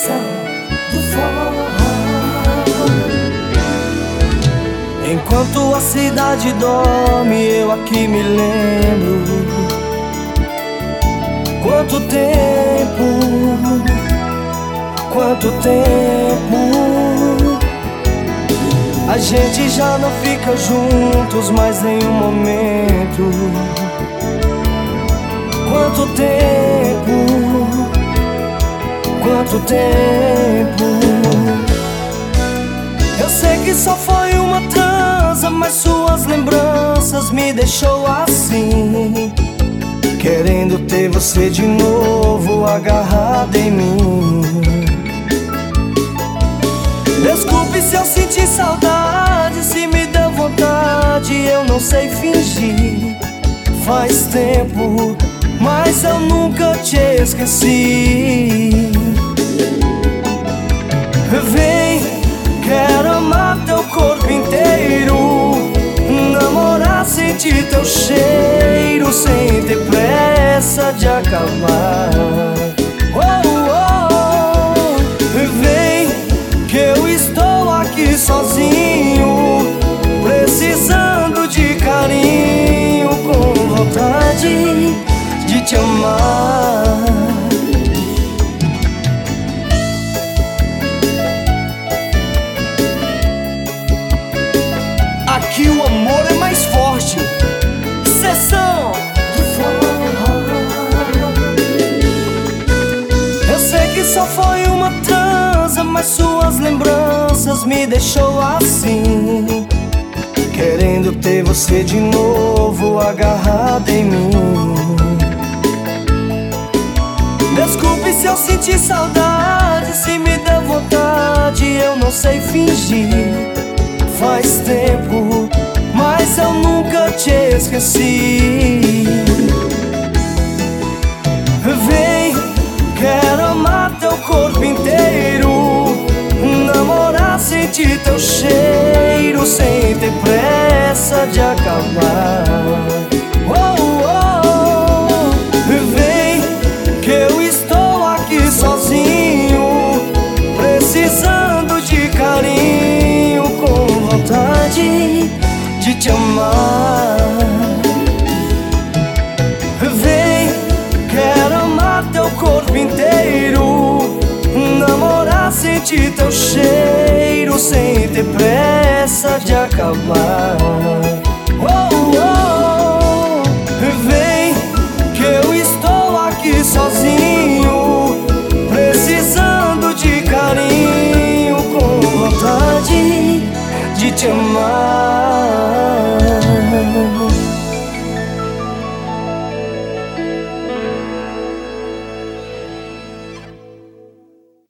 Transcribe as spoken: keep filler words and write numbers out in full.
Sessão do forró. Enquanto a cidade dorme, eu aqui me lembro. Quanto tempo, quanto tempo. A gente já não fica juntos mais nenhum momento. Quanto tempo, quanto tempo. Eu sei que só foi uma transa, mas suas lembranças me deixou assim, querendo ter você de novo agarrado em mim. Desculpe se eu senti saudade, se me deu vontade, eu não sei fingir. Faz tempo, mas eu nunca te esqueci. Vem, quero amar teu corpo inteiro, namorar, sentir teu cheiro, sem ter pressa de acabar. Oh, oh, vem, que eu estou aqui sozinho, precisando de carinho, com vontade de te amar. Aqui o amor é mais forte. Sessão do forró. Eu sei que só foi uma transa, mas suas lembranças me deixou assim, querendo ter você de novo agarrado em mim. Desculpe se eu senti saudade, se me deu vontade, eu não sei fingir. Faz tempo, mas eu nunca te esqueci. Vem, quero amar teu corpo inteiro, namorar, sentir teu cheiro, sem ter pressa de acabar. Oh, oh, vem, que eu estou aqui sozinho, precisando de carinho, com vontade de te amar. Vem, quero amar teu corpo inteiro, namorar, sentir teu cheiro, sem ter pressa de acabar. Oh, oh, vem, que eu estou aqui sozinho, precisando de carinho, com vontade de te amar.